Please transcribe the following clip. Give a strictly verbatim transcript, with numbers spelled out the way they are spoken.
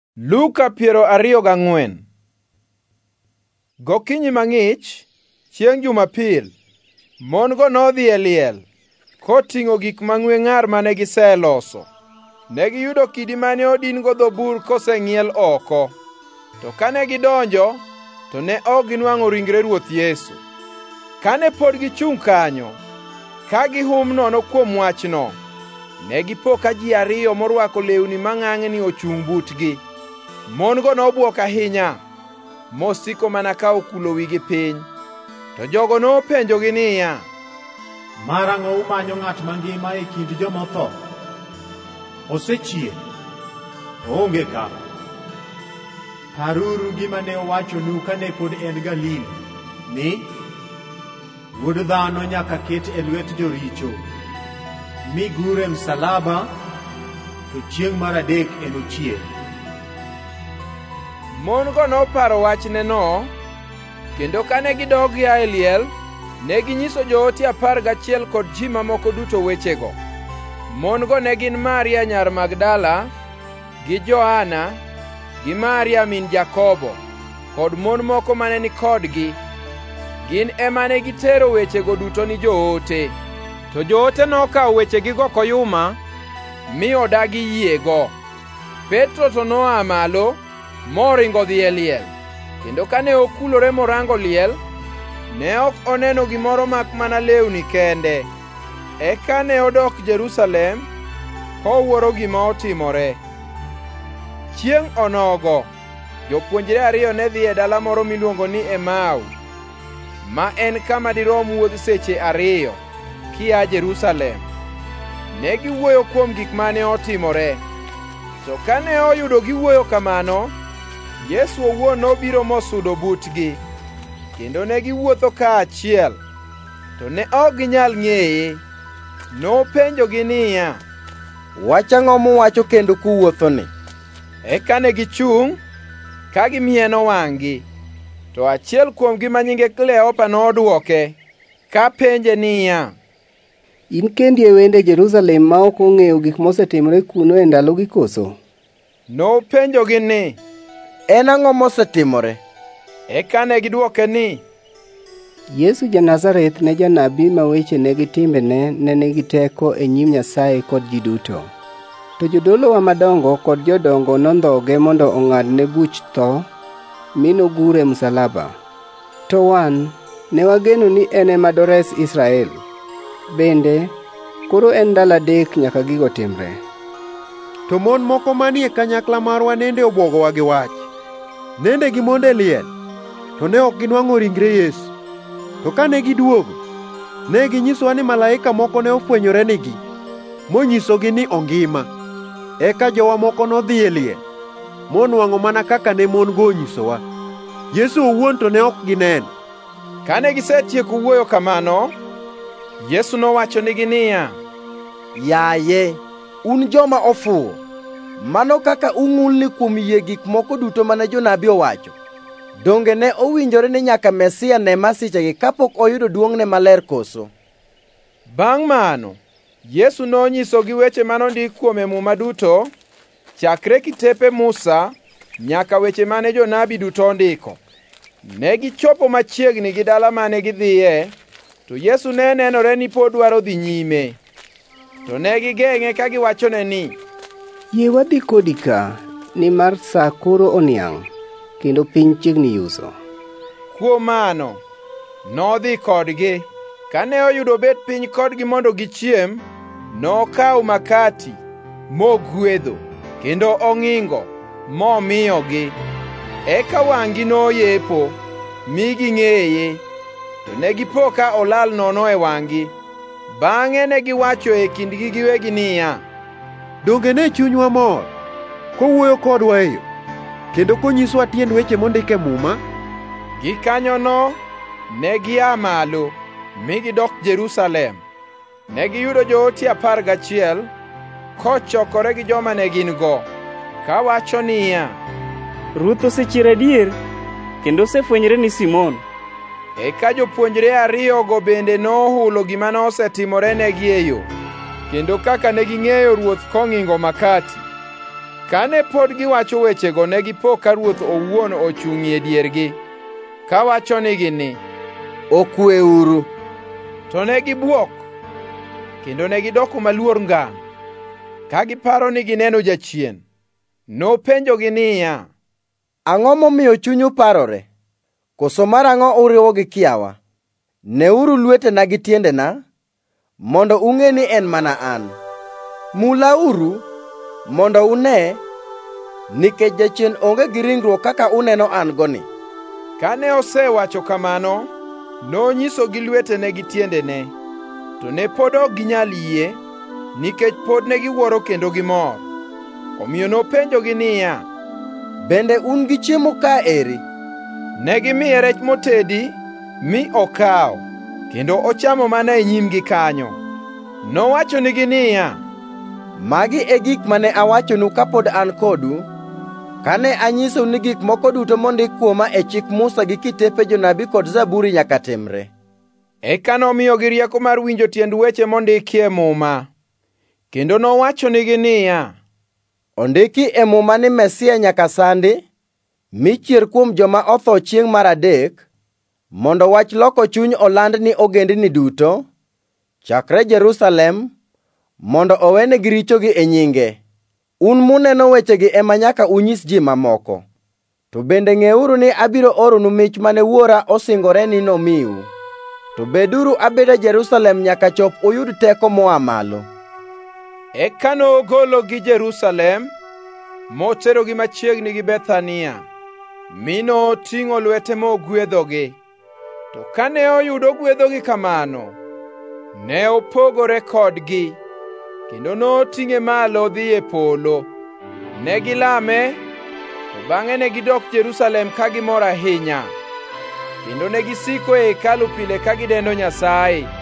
Luka piero ariyo gang'wen. Gokinyi mang'ich, chieng' Jumapil, mon-go nodhi e liel, koting'o gik mang'we ng'ar mane giseloso. Ne giyudo kidi mane odin-go dho bur koseng'iel oko. To kane gidonjo, to ne ok ginwang'o ringre Ruoth Yesu. Kane pod gichungʼ kanyo, ka gihum nono kuom wachno, ne gipo ka ji ariyo morwako lewni mang'ang'ni ochungʼ butgi. Mon-go nobwok ahinya, mosiko mana ka okulo wigi piny. To jogo nopenjogi niya, "Marang'o umanyo ng'at mangima e kind joma otho? Osechier, oonge ka. Paruru gima ne owachonu kane pod en Galili, ni Wuod Dhano nyaka ket e lwet joricho, mi gure msalaba, to chiengʼ mar adek enochier." Mon-go noparo wachneno, kendo kane gidok gia e liel, ne ginyiso joote apar gachiel kod ji mamoko duto wechego. Mon-go ne gin Maria nyar Magdala, gi Joana, gi Maria min Jakobo, kod mon moko mane ni kodgi. Gin ema ne gitero wechego duto ni joote. To joote nokawo wechegigo koyuma, mi odagi yiego. Petro to noa malo, moringo dhi e liel, kendo kane okulore morango liel, ne ok oneno gimoro mak mana lewni kende. Eka ne odok Jerusalem, kowuoro gima otimore. Chiengʼ onogo, jopuonjre ariyo ne dhi e dala moro miluongo ni Emau, ma en kama dirom wuodh seche ariyo kia Jerusalem. Ne giwuoyo kuom gik mane otimore. To kane oyudo giwuoyo kamano, Yesu owuon nobiro mosudo butgi, kendo ne giwuotho kaachiel, to ne ok ginyal ng'eye. Nopenjogi niya, "Wach ang'o muwacho kendo kuwuothoni?" Eka ne gichungʼ ka gimieno wang'gi. To achiel kuomgi ma nyinge Kleopa nodwoke, ka penje niya, "In kendi e wende Jerusalem ma ok ong'eyo gik mosetimore kuno e ndalogi koso?" Nopenjogi ni, "En ang'o mosetimore?" Eka ne gidwoke ni, "Yesu ja-Nazareth ne janabi ma wechene gi timbene ne nigi teko e nyim Nyasaye kod ji duto. To jodolowa madongo kod jodongo nondhoge mondo ong'adne buch tho, mi nogure msalaba. To wan ne wageno ni en ema dores Israel. Bende, koro en ndalo adek nyaka gigo timre." To mon moko manie kanyakla marwa nende obwogowa gi wach. Nende gimondo e liel, to ne ok ginwang'o ringre Yesu. To kane giduogo, ne ginyisowa ni malaika moko ne ofwenyorenigi, monyisogi ni ongima. Eka jowa moko nodhi e liel, monwang'o mana kaka ne mon-go onyisowa. Yesu owuon to ne ok gineno. Kane gisetieko wuoyo kamano, Yesu nowachonegi niya, "Yaye, un joma ofuwo! Mano kaka ung'ulni kuom yie gik moko duto mane jonabi owacho. Donge ne owinjore ni nyaka Mesia ne masichegi kapok oyudo duong'ne maler koso?" Bangʼ mano, Yesu nonyisogi weche manondik kuome Muma duto, chakre kitepe Musa nyaka weche mane jonabi duto ondiko. Ne gichopo machiegni gi dala mane gidhiye, to Yesu ne nenore ni pod dwaro dhi nyime. To ne gigeng'e ka giwachone ni, "Yie wadhi kodi ka, nimar sa koro oniangʼ, kendo piny chiegni yuso." Kuom mano, nodhi kodgi. Kane oyudo bet piny kodgi mondo gichiem, nokawo makati, mogwedho, kendo ong'ingo, momiyogi. Eka wang'gi noyepo, mi ging'eye, to ne gipo ka olal nono e wang'gi. Bang'e ne giwacho e kindgi giwegi niya, "Donge ne chunywa mor kowuoyo kodwa e yo, kendo konyisowa tiend weche mondik e Muma?" Gikanyono ne gia malo, mi gidok Jerusalem. Ne giyudo joote apar gachiel, kochokore gi joma ne gin-go, ka wacho niya, "Ruoth osechier adier, kendo osefwenyore ni Simon." Eka jopuonjre ariyogo bende nohulo gima nosetimorenegi e yo, kendo kaka ne ging'eyo Ruoth kong'ingo makati. Kane pod giwacho wechego, negipo ka Ruoth owuon ochung'ie diergi, kawachonegi ni, okweuru. To ne gibuok, kendo negidoko maluor ngangʼ, ka giparo ni gineno jachien. Nopenjogi niya, ang'o momiyo chunyu parore? Koso mar ang'o uriwo gi kiawa? Neuru lwetena gi tiendena, mondo ung'e ni en mana an. Mulauru, mondo une, nikech jachien onge gi ringruok kaka uneno an goni. Kane osewacho kamano, nonyisogi lwetene gi tiendene, to ne pod ok ginyal yie, nikech pod ne giwuoro kendo gimor. Omiyo nopenjogi niya, bende un gi chiemo ka eri? Negimiye rech motedi mi okawo, kendo ochamo mana e nyimgi kanyo. Nowachonegi niya, magi e gik mane awachonu kapod an kodu, kane anyisou ni gik moko duto mondik kuoma e chik Musa gi kitepe jonabi kod Zaburi nyaka timre. Eka nomiyogi rieko mar winjo tiend weche mondikie Muma. Kendo nowachonegi niya, ondiki e Muma ni Mesia nyaka sandi, michier kuom joma otho chiengʼ mar adek, mondo wach loko chuny oland ni ogendini duto, chakre Jerusalem, mondo owenegi richogi e nyinge. Un muneno wechegi ema nyaka unyis ji mamoko. To bende ng'euru ni abiro oronu mich mane Wuora osingore ni nomiu. To beduru abeda Jerusalem nyaka chop uyud teko moa malo. Eka nogologi Jerusalem, moterogi machiegni gi Bethania, mi noting'o lwete mogwedhogi. To kane oyudo gwedhogi kamano, ne opogore kodgi, kendo noting'e malo dhi e polo. Ne gilame, to bang'e ne gidok Jerusalem ka gimor ahinya, kendo ne gisiko e hekalu pile ka gidendo Nyasaye.